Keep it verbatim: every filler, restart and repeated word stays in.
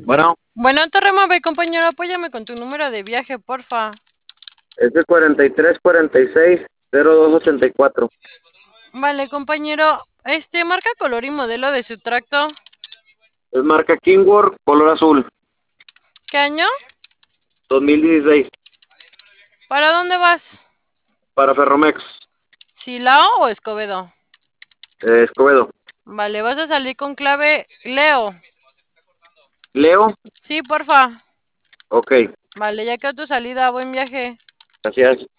Bueno, Bueno, te remove, compañero, apóyame con tu número de viaje, porfa. es el cuarenta y tres cuarenta y seis cero dos ochenta y cuatro. Vale, compañero, este, marca, color y modelo de su tracto. Es marca Kingworth, color azul, ¿Qué año? dos mil dieciséis, ¿Para dónde vas? para Ferromex, ¿Silao o Escobedo? eh, Escobedo. Vale, vas a salir con clave Leo. Leo, Sí, porfa. ok, Vale, ya quedó tu salida, buen viaje. gracias.